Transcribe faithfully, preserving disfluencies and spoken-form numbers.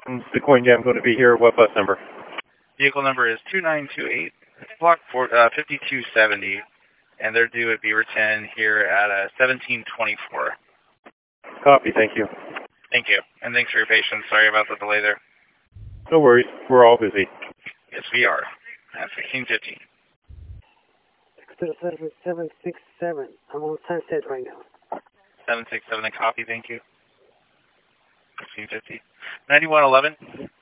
The coin jam going to be here. What bus number? Vehicle number is two nine two eight, block four, uh, fifty-two seventy, and they're due at Beaverton here at uh, seventeen twenty-four. Copy, thank you. Thank you, and thanks for your patience. Sorry about the delay there. No worries, we're all busy. Yes, we are. At sixteen fifty. seven six seven. I'm on Sunset right now. seven six seven, a copy, thank you. sixteen fifty. ninety-one eleven.